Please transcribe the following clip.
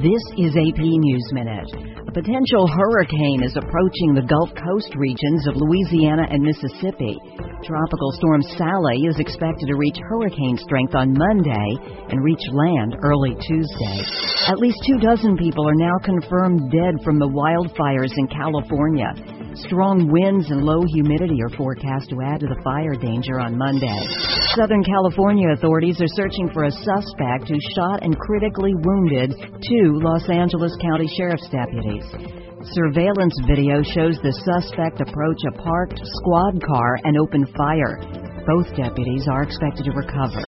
This is AP News Minute. A potential hurricane is approaching the Gulf Coast regions of Louisiana and Mississippi. Tropical storm Sally is expected to reach hurricane strength on Monday and reach land early Tuesday. At least 24 people are now confirmed dead from the wildfires in California. Strong winds and low humidity are forecast to add to the fire danger on Monday. Southern California authorities are searching for a suspect who shot and critically wounded 2 Los Angeles County Sheriff's deputies. Surveillance video shows the suspect approach a parked squad car and open fire. Both deputies are expected to recover.